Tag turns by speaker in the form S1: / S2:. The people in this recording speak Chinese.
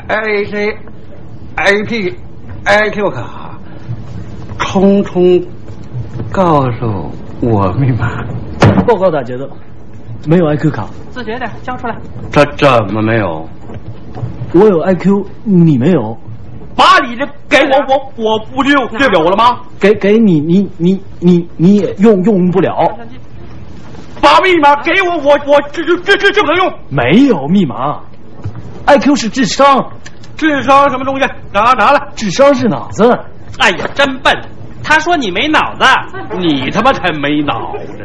S1: IQ 卡，通通告诉我密码。
S2: 报告大姐的，没有 IQ 卡。
S3: 自觉点，交出来。
S1: 这怎么没有？
S2: 我有 IQ， 你没有。
S4: 把你的给我不就有了吗？
S2: 给你也用不了。
S4: 把密码给我这能用？
S2: 没有密码。IQ 是智商。
S4: 智商什么东西？拿来。
S2: 智商是脑子。
S3: 哎呀，真笨！他说你没脑子，
S4: 你他妈才没脑子呢！